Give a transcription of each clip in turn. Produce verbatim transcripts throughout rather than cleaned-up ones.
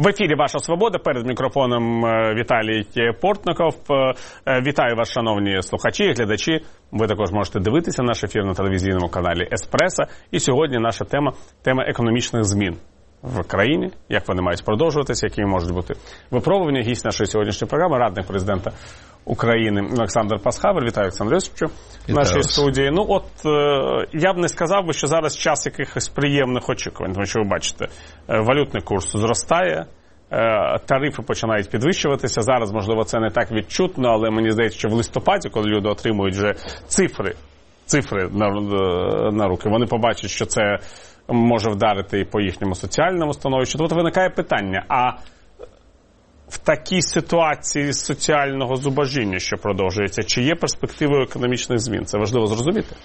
В ефірі «Ваша свобода», перед мікрофоном Віталій Портников. Вітаю вас, шановні слухачі і глядачі. Ви також можете дивитися наш ефір на телевізійному каналі «Еспресо». І сьогодні наша тема – тема економічних змін в країні, як вони мають продовжуватися, які можуть бути випробування. Гість нашої сьогоднішньої програми – радник президента України Олександр Пасхавер. Вітаю, Олександр Йосиповичу, в нашій студії. Ну от, я б не сказав би, що зараз час якихось приємних очікувань, тому що ви бачите, валютний курс зростає, тарифи починають підвищуватися. Зараз, можливо, це не так відчутно, але мені здається, що в листопаді, коли люди отримують вже цифри, цифри на, на руки, вони побачать, що це може вдарити і по їхньому соціальному становищу. Тобто виникає питання, а в такій ситуації соціального зубожіння, що продовжується, чи є перспективою економічних змін? Це важливо зрозуміти.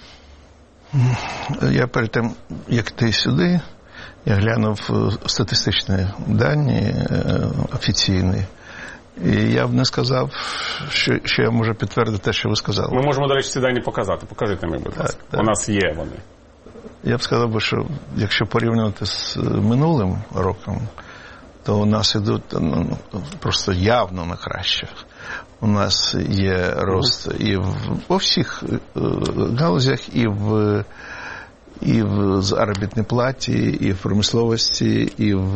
Я перед тим, як ти сюди, я глянув статистичні дані офіційні, і я б не сказав, що, що я можу підтвердити те, що ви сказали. Ми можемо, до речі, ці дані показати. Покажіть нам, будь ласка. У нас є вони. Я б сказав, що якщо порівнювати з минулим роком, то у нас ідуть ну, просто явно на краще. У нас є рост і в, по всіх галузях, і в, і в заробітній платі, і в промисловості, і в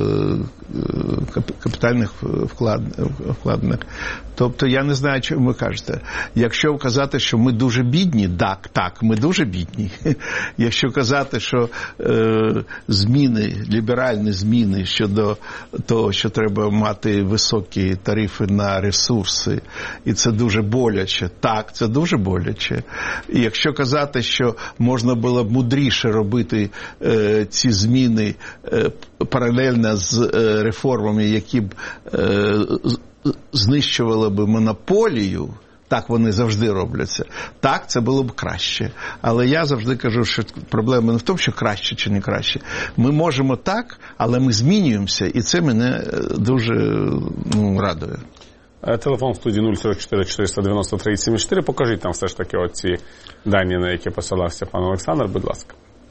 капітальних вкладах. Тобто я не знаю, що ви кажете. Якщо казати, що ми дуже бідні, так, так, ми дуже бідні. Якщо казати, що е, зміни, ліберальні зміни щодо того, що треба мати високі тарифи на ресурси, і це дуже боляче, так, це дуже боляче. І якщо казати, що можна було б мудріше робити е, ці зміни е, паралельно з е, реформами, які б е, знищували б монополію, так вони завжди робляться, так, це було б краще. Але я завжди кажу, що проблема не в тому, що краще чи не краще. Ми можемо так, але ми змінюємося, і це мене дуже ну, радує. Телефон в студії нуль сорок чотири чотириста дев'яносто три сімдесят чотири. Покажіть нам все ж таки оці дані, на які посилався пан Олександр, будь ласка.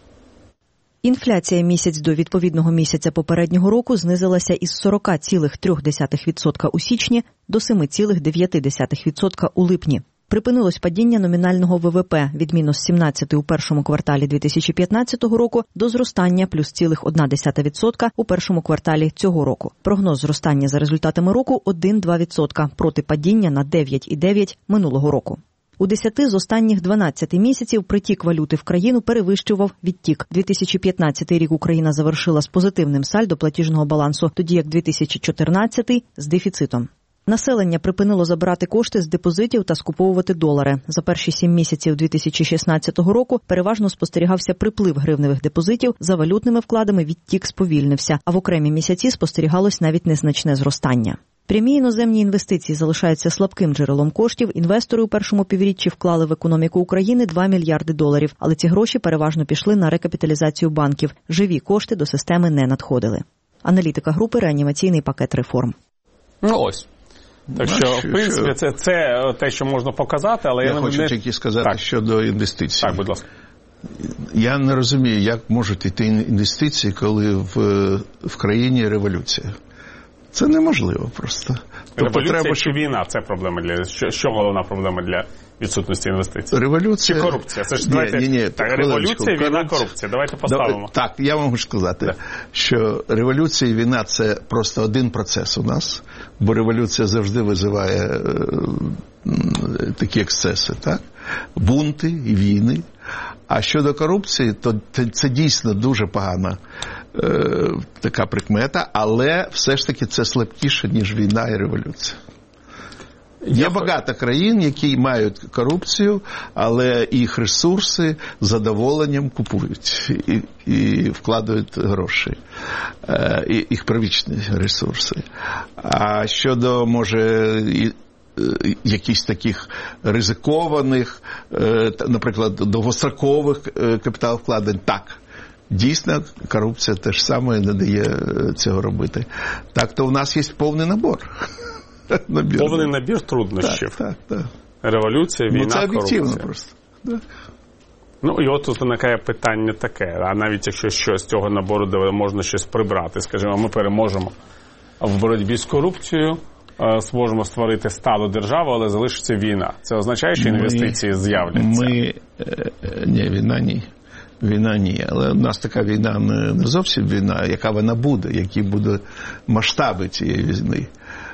Інфляція місяць до відповідного місяця попереднього року знизилася із сорок цілих три десятих відсотка у січні до сім цілих дев'ять десятих відсотка у липні. Припинилось падіння номінального ВВП від мінус сімнадцять у першому кварталі дві тисячі п'ятнадцятого року до зростання плюс цілих одна десята відсотка у першому кварталі цього року. Прогноз зростання за результатами року один-два відсотка проти падіння на дев'ять цілих дев'ять десятих минулого року. У десяти з останніх дванадцяти місяців притік валюти в країну перевищував відтік. дві тисячі п'ятнадцятий рік Україна завершила з позитивним сальдо платіжного балансу, тоді як дві тисячі чотирнадцятий – з дефіцитом. Населення припинило забирати кошти з депозитів та скуповувати долари. За перші сім місяців дві тисячі шістнадцятого року переважно спостерігався приплив гривневих депозитів, за валютними вкладами відтік сповільнився, а в окремі місяці спостерігалось навіть незначне зростання. Прямі іноземні інвестиції залишаються слабким джерелом коштів. Інвестори у першому півріччі вклали в економіку України два мільярди доларів, але ці гроші переважно пішли на рекапіталізацію банків. Живі кошти до системи не надходили. Аналітика групи «Реанімаційний пакет реформ». Ну ось. Так що, в принципі, це, це те, що можна показати, але я, я не... хочу тільки сказати так. Щодо інвестицій. Так, будь ласка. Я не розумію, як можуть йти інвестиції, коли в, в країні революція. Це неможливо просто. Революція треба, чи війна – це проблема для... Що, що головна проблема для відсутності інвестицій? Революція... Чи корупція? Це ж, ні, давайте... ні, ні, так, революція, війна, корупція. Давайте поставимо. Так, я вам можу сказати, да. що революція і війна – це просто один процес у нас, бо революція завжди визиває е, такі ексцеси, так? Бунти і війни. А щодо корупції, то це дійсно дуже погана е, така прикмета, але все ж таки це слабкіше, ніж війна і революція. Є Я... багато країн, які мають корупцію, але їх ресурси з задоволенням купують і, і вкладають гроші, е, і, їх первічні ресурси. А щодо, може, і, якісь таких ризикованих, наприклад, довгострокових капіталовкладень, так, дійсно, корупція теж саме не дає цього робити. Так, то у нас є повний набор. набір. Повний набір труднощів. Так, так, так. Революція, війна, корупція. Ну, це об'єктивно просто. Так. Ну, і от тут виникає питання таке, а навіть якщо що з цього набору можна щось прибрати, скажімо, ми переможемо в боротьбі з корупцією зможемо створити сталу державу, але залишиться війна. Це означає, що інвестиції ми, з'являться? Ми... Ні, війна ні. Війна ні. Але у нас така війна не, не зовсім війна. Яка вона буде? Які будуть масштаби цієї війни?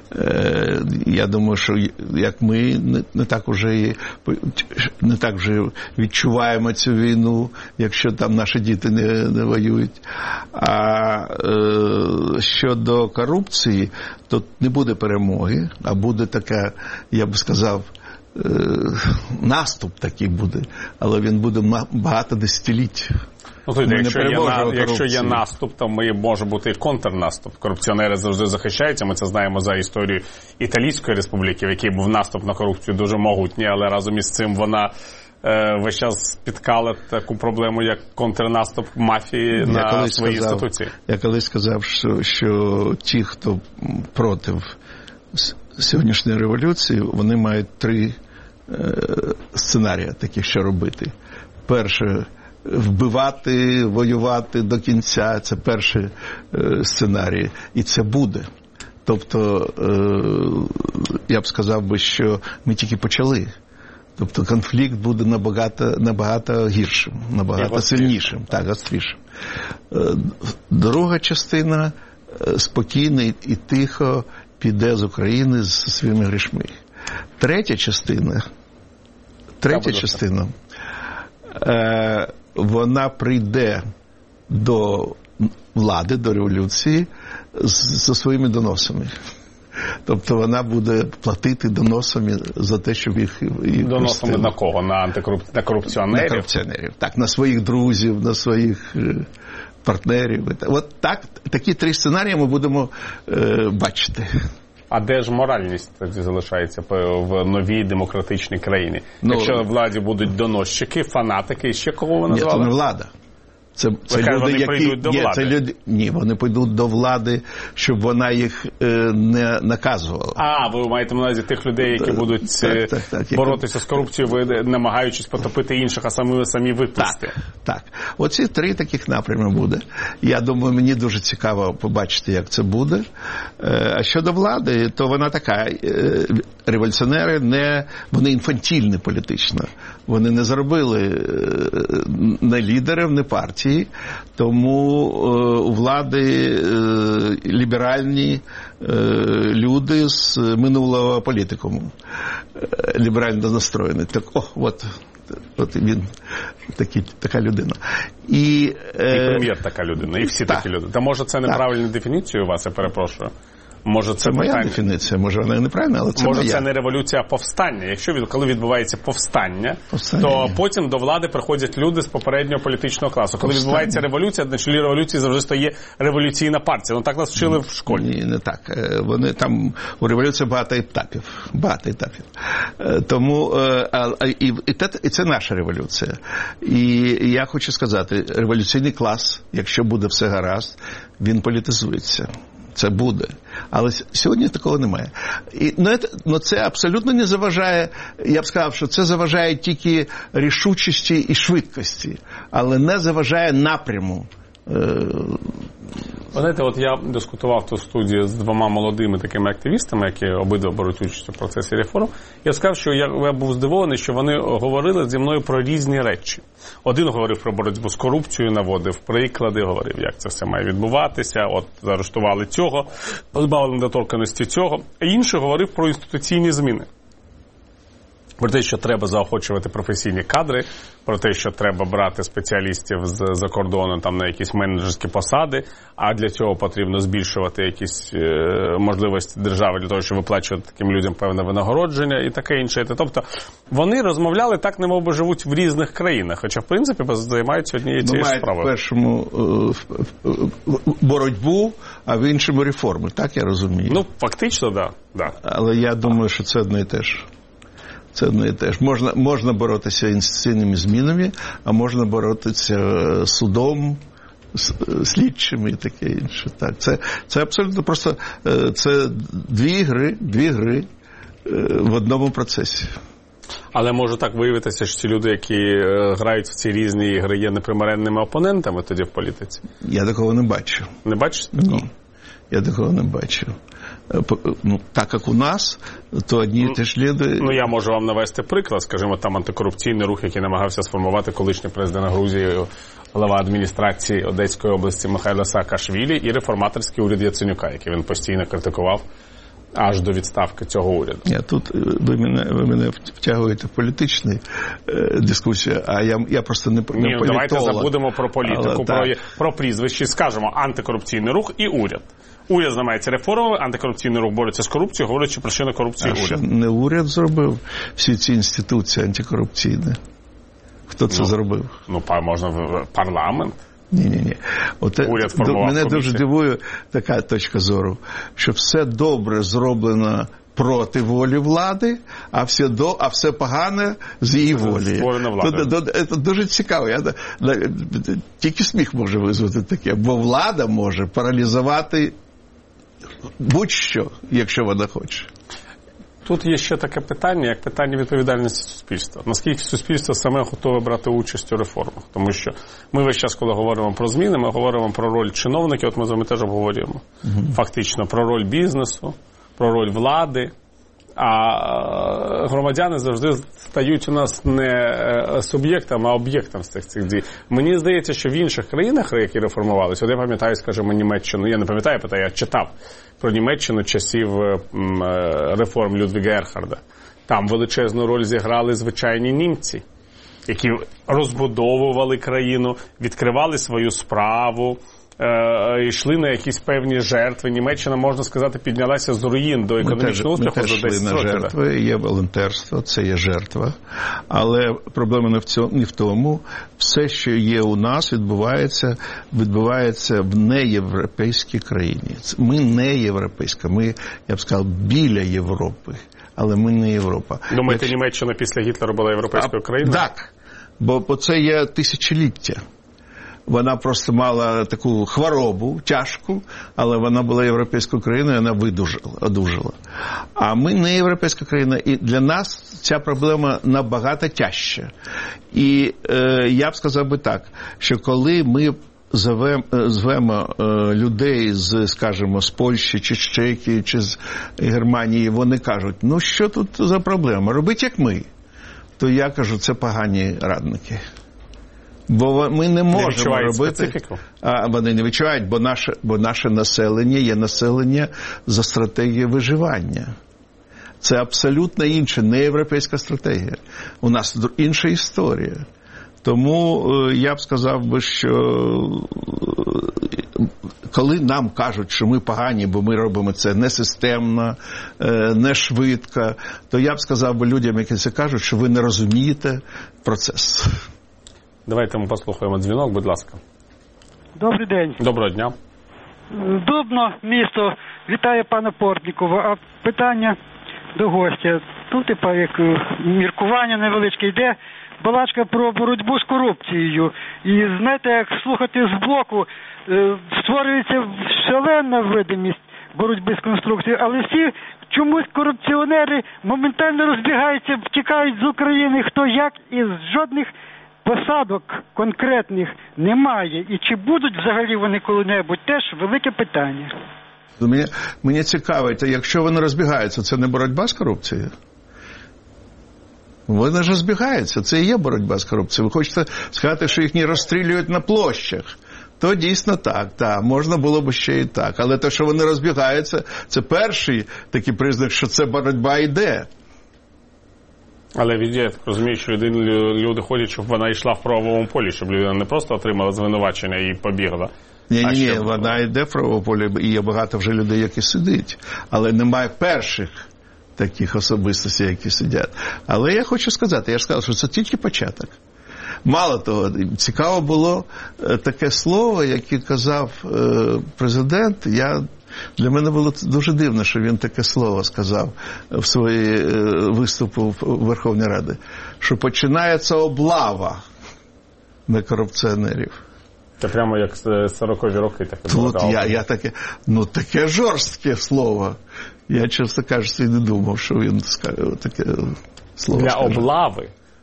Я думаю, що як ми не, не так уже не так вже відчуваємо цю війну, якщо там наші діти не, не воюють. А е, щодо корупції, то не буде перемоги, а буде така, я б сказав, е, наступ такий буде, але він буде багато десятиліть. Ну, тоді, якщо, є на, якщо є наступ, то ми може бути і контрнаступ. Корупціонери завжди захищаються. Ми це знаємо за історію Італійської республіки, в якій був наступ на корупцію дуже могутній, але разом із цим вона е, весь час спіткала таку проблему, як контрнаступ мафії я на свої сказав, інституції. Я колись сказав, що, що ті, хто проти сьогоднішньої революції, вони мають три е, сценарії таких, що робити. Перше – вбивати, воювати до кінця. Це перший е, сценарій. І це буде. Тобто, е, я б сказав би, що ми тільки почали. Тобто конфлікт буде набагато, набагато гіршим, набагато сильнішим, так, гострішим. Е, друга частина е, спокійно і тихо піде з України з своїми грішми. Третя частина, третя частина, е, вона прийде до влади, до революції зі своїми доносами. Тобто вона буде платити доносами за те, щоб їх... їх доносами на кого? На антикоруп... на корупціонерів? На корупціонерів. Так, на своїх друзів, на своїх партнерів. От так, такі три сценарії ми будемо е, бачити. А де ж моральність тоді залишається в новій демократичній країні? Ну, якщо владі будуть доносчики, фанатики, ще кого ви назвали? Ні, це не влада. Це, це люди, вони які... прийдуть до Ні, влади? Це люди... Ні, вони прийдуть до влади, щоб вона їх е, не наказувала. А, ви маєте на увазі тих людей, які так, будуть так, так, так, боротися як... з корупцією, намагаючись потопити інших, а самі, самі виплисти? Так, так. Оці три таких напрями буде. Я думаю, мені дуже цікаво побачити, як це буде. Е, а щодо влади, то вона така. Е, революціонери не... Вони інфантільні політично. Вони не заробили е, не лідерів, не партії. Тому е, у влади е, ліберальні е, люди з минулого політикуму. Е, ліберально настроєні. Так, о, от, от він такі, така людина. І, е, і прем'єр така людина, і всі так, такі люди. Та може це неправильна дефініція у вас, я перепрошую? Може, це, це моя питання... дефініція, може вона і неправильна, але це може, моя. Це не революція, а повстання. Якщо від, коли відбувається повстання, повстання, то потім до влади приходять люди з попереднього політичного класу. Коли повстання. Відбувається революція, на чолі революції завжди стає революційна партія. Ну так нас вчили в школі. Ні, не так. Вони там у революції багато етапів, багато етапів. Тому а, і, і, це, і це наша революція. І я хочу сказати, революційний клас, якщо буде все гаразд, він політизується. Це буде. Але сьогодні такого немає. І, ну, це, ну, це абсолютно не заважає, я б сказав, що це заважає тільки рішучості і швидкості, але не заважає напряму. Ви знаєте, от я дискутував тут в студії з двома молодими такими активістами, які обидва беруть участь у процесі реформ. Я сказав, що я, я був здивований, що вони говорили зі мною про різні речі. Один говорив про боротьбу з корупцією, наводив приклади, говорив, як це все має відбуватися, от заарештували цього, позбавили недоторканності цього. А інший говорив про інституційні зміни. Про те, що треба заохочувати професійні кадри, про те, що треба брати спеціалістів з-за кордону там, на якісь менеджерські посади, а для цього потрібно збільшувати якісь е, можливості держави для того, щоб виплачувати таким людям певне винагородження і таке інше. Тобто вони розмовляли так, немов би живуть в різних країнах, хоча, в принципі, займаються однією цією справою. В першому е, боротьбу, а в іншому реформи, так я розумію? Ну, фактично, так. Да, да. Але я думаю, що це одне і те ж. Це одне і те ж. Можна, можна боротися інституційними змінами, а можна боротися судом, слідчими і таке інше. Так, це, це абсолютно просто це дві гри, дві гри в одному процесі. Але може так виявитися, що ці люди, які грають в ці різні ігри, є непримиренними опонентами тоді в політиці? Я такого не бачу. Не бачите такого? Ні. Я такого не бачив. Ну, так як у нас, то одні і ті ж люди... Ну, я можу вам навести приклад. Скажімо, там антикорупційний рух, який намагався сформувати колишній президент Грузії, голова адміністрації Одеської області Михайло Саакашвілі, і реформаторський уряд Яценюка, який він постійно критикував аж до відставки цього уряду. Я тут ви мене, ви мене втягуєте в політичну е, дискусію, а я, я просто не, не Ні, політолог. Давайте забудемо про політику, про, так. про прізвище, скажемо антикорупційний рух і уряд. Уряд займається реформами, антикорупційний рух бореться з корупцією, говорячи про причини корупції а уряд. Що, не уряд зробив всі ці інституції антикорупційні? Хто це ну, зробив? Ну, можна в парламент. Ні-ні-ні. От Уряд формував мене комісію. дуже дивує така точка зору, що все добре зроблено проти волі влади, а все, до, а все погане з її волі. Створена влада. Це дуже цікаво. Я, тільки сміх може визвати таке, бо влада може паралізувати будь-що, якщо вона хоче. Тут є ще таке питання, як питання відповідальності суспільства. Наскільки суспільство саме готове брати участь у реформах? Тому що ми весь час, коли говоримо про зміни, ми говоримо про роль чиновників, от ми з вами теж обговорюємо. Угу. Фактично, про роль бізнесу, про роль влади. А громадяни завжди стають у нас не суб'єктом, а об'єктом з цих цих дій. Мені здається, що в інших країнах, які реформувалися, от я пам'ятаю, скажімо, Німеччину, я не пам'ятаю, я читав про Німеччину часів реформ Людвіга Ерхарда. Там величезну роль зіграли звичайні німці, які розбудовували країну, відкривали свою справу, Е, йшли на якісь певні жертви. Німеччина, можна сказати, піднялася з руїн до економічного успіху за десять років. Ми теж йшли на жертви, є волонтерство, це є жертва. Але проблема не в цьому, не в тому. Все, що є у нас, відбувається, відбувається в неєвропейській країні. Ми не європейська, ми, я б сказав, біля Європи. Але ми не Європа. Думаєте, Якщо... Німеччина після Гітлера була європейською країною? Так, бо, бо це є тисячоліття. Вона просто мала таку хворобу, тяжку, але вона була європейською країною, вона видужала, одужала. А ми не європейська країна, і для нас ця проблема набагато тяжча. І е, я б сказав би так, що коли ми звемо, звемо е, людей з, скажімо, з Польщі, чи з Чехії, чи з Германії, вони кажуть, ну що тут за проблема, робіть як ми. То я кажу, це погані радники. Бо ми не можемо не робити, специфіку. А вони не відчувають, бо наше, бо наше населення є населення за стратегією виживання. Це абсолютно інша, не європейська стратегія. У нас інша історія. Тому я б сказав би, що коли нам кажуть, що ми погані, бо ми робимо це не системно, не швидко, то я б сказав би людям, які це кажуть, що ви не розумієте процес. Давайте ми послухаємо дзвінок, будь ласка. Добрий день. Доброго дня. Дубно, місто. Вітаю пана Портнікова. А питання до гостя. Тут, типа, як міркування невеличке йде, балачка про боротьбу з корупцією. І, знаєте, як слухати з боку, створюється шалена видимість боротьби з конструкцією, але всі чомусь корупціонери моментально розбігаються, втікають з України, хто як, і жодних посадок конкретних немає. І чи будуть взагалі вони коли-небудь, теж велике питання. Мені, мені цікаво, якщо вони розбігаються, це не боротьба з корупцією? Вони ж розбігаються, це і є боротьба з корупцією. Ви хочете сказати, що їх не розстрілюють на площах? То дійсно так, так, можна було б ще і так. Але те, що вони розбігаються, це перший такий признак, що це боротьба йде. Але я так розумію, що люди хочуть, щоб вона йшла в правовому полі, щоб людина не просто отримала звинувачення і побігла. Ні-ні, щоб... вона йде в правовому полі, і є багато вже людей, які сидять. Але немає перших таких особистостей, які сидять. Але я хочу сказати, я ж сказав, що це тільки початок. Мало того, цікаво було таке слово, яке казав президент. Я, для мене було дуже дивно, що він таке слово сказав в своїй виступу в Верховній Раді, що починається облава на корупціонерів. Це прямо як сорокові роки таке було. Тут я, я таке, ну таке жорстке слово. Я, чесно кажучи, і не думав, що він скаже таке слово. Для скаже. облави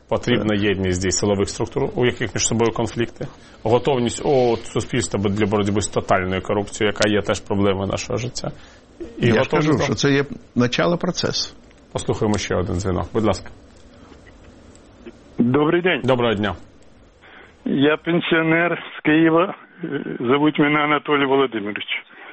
Потрібна єдність дій силових структур, у яких між собою конфлікти. Готовність о, суспільства для боротьби з тотальною корупцією, яка є теж проблемою нашого життя. І Я ж кажу, до... що це є начало процесу. Послухаємо ще один дзвінок. Будь ласка. Добрий день. Доброго дня. Я пенсіонер з Києва. Зовуть мене Анатолій Володимирович.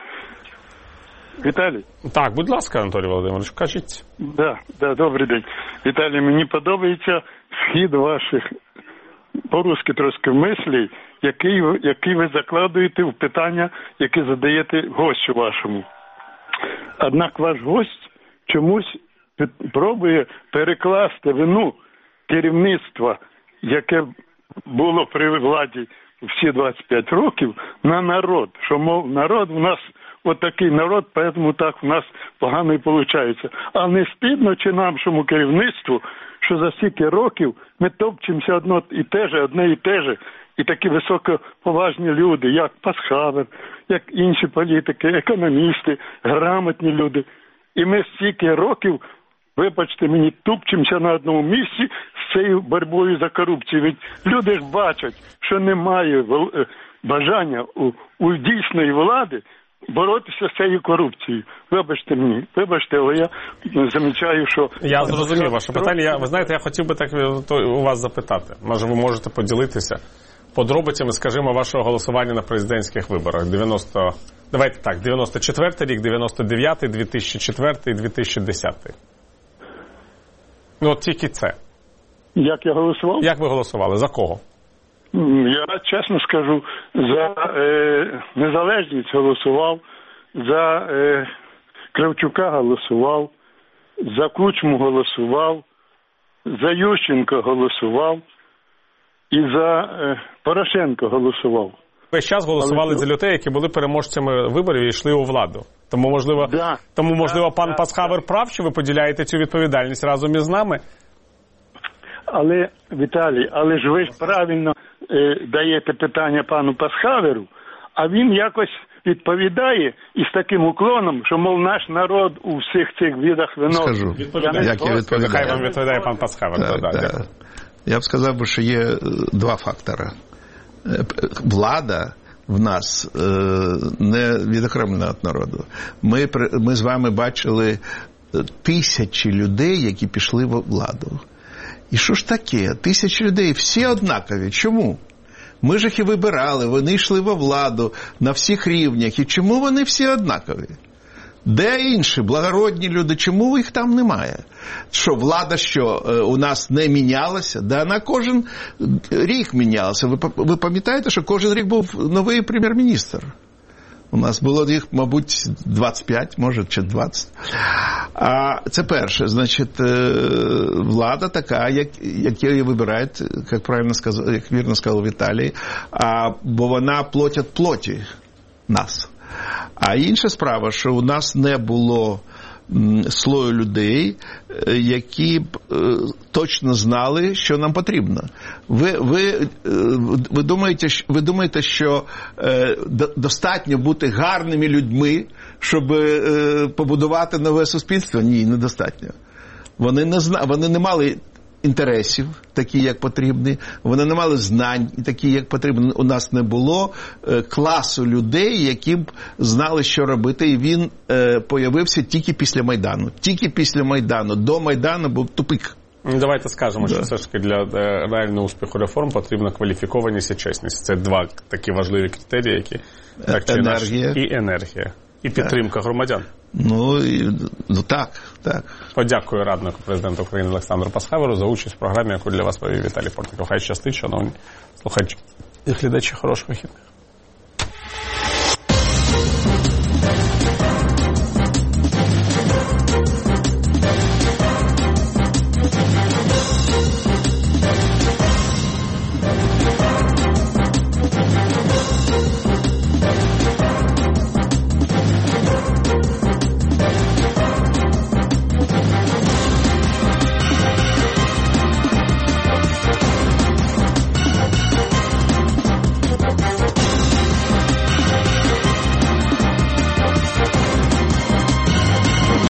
Віталій? Так, будь ласка, Анатолій Володимирович, кажіть. Да, да, добрий день. Віталій, мені подобається схід ваших, по-русски трошки, мислей, який, який ви закладуєте в питання, які задаєте гостю вашому. Однак ваш гость чомусь пробує перекласти вину керівництва, яке було при владі всі двадцять п'ять років, на народ. Що, мов, народ у нас отакий народ, тому так у нас погано і виходить. А не стидно чи нашому керівництву, що за стільки років ми топчемося одно і те же, одне і те же, і такі високоповажні люди, як Пасхавер, як інші політики, економісти, грамотні люди. І ми стільки років, вибачте мені, тупчемося на одному місці з цією боротьбою за корупцію. Ведь люди ж бачать, що немає бажання у, у дійсної влади боротися з цією корупцією. Вибачте мені, вибачте, але я замічаю, що... Я зрозумів ваше питання. Я, ви знаєте, я хотів би так у вас запитати. Може, ви можете поділитися подробицями, скажімо, вашого голосування на президентських виборах. дев'яносто... Давайте так, дев'яносто четвертий рік, дев'яносто дев'ятий, дві тисячі четвертий, дві тисячі десятий. Ну, от тільки це. Як я голосував? Як ви голосували? За кого? Я чесно скажу, за е, незалежність голосував, за е, Кравчука голосував, за Кучму голосував, за Ющенка голосував і за е, Порошенка голосував. Весь час голосували Але... за людей, які були переможцями виборів і йшли у владу. Тому, можливо, да. тому, можливо да, пан да, Пасхавер да. прав, що ви поділяєте цю відповідальність разом із нами? Але, Віталій, але ж ви ж правильно е, даєте питання пану Пасхаверу, а він якось відповідає із таким уклоном, що, мов, наш народ у всіх цих видах вино... Скажу, відповідає. як я відповідаю. Хай вам відповідає пан Пасхавер. Так, да, так. Я б сказав, що є два фактори. Влада в нас не відокремлена від народу. Ми, ми з вами бачили тисячі людей, які пішли в владу. І що ж таке? Тисячі людей, всі однакові. Чому? Ми ж їх і вибирали, вони йшли во владу на всіх рівнях. І чому вони всі однакові? Де інші благородні люди? Чому їх там немає? Що, влада що, у нас не мінялася? Да вона кожен рік мінялася. Ви, ви пам'ятаєте, що кожен рік був новий прем'єр-міністр? У нас було їх, мабуть, двадцять п'ять, може, чи двадцять. А це перше. Значить, влада така, як, як її вибирають, як правильно сказав, як вірно сказав Віталій, а, бо вона плоть від плоті нас. А інша справа, що у нас не було слою людей, які б точно знали, що нам потрібно. Ви, ви, ви, думаєте, ви думаєте, що достатньо бути гарними людьми, щоб побудувати нове суспільство? Ні, недостатньо. Вони не зна... вони не мали інтересів, такі, як потрібні. Вони не мали знань, такі, як потрібно. У нас не було е, класу людей, які б знали, що робити. І він е, появився тільки після Майдану. Тільки після Майдану. До Майдану був тупик. Давайте скажемо, да. що все ж таки для реального успіху реформ потрібна кваліфікованість і чесність. Це два такі важливі критерії, які так чи енергія. І енергія. І підтримка громадян. Ну, і, ну так, так. Подякую раднику президента України Олександру Пасхаверу за участь в програмі, яку для вас провів Віталій Портников. Хай щастить, шановні слухачі і глядачі. Хороших вихідних.